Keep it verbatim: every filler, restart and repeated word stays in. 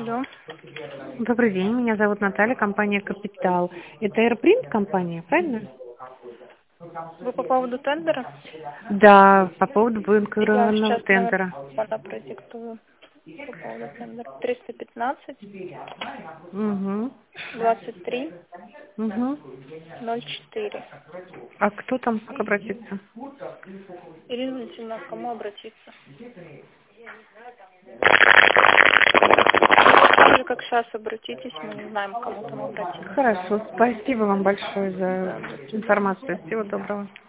Алло. Добрый день, меня зовут Наталья, компания «Капитал». Это AirPrint компания, правильно? Вы по поводу тендера? Да, по поводу Я банкированного сейчас номер тендера. телефона продиктую по поводу тендера. триста пятнадцать Угу. двадцать три Угу. ноль четыре. А кто там, как обратиться? Ирина Валентиновна, к кому обратиться? Так же, как сейчас обратитесь, мы не знаем, к кому там обратиться. Хорошо, спасибо вам большое за Да, до свидания. информацию. Всего доброго.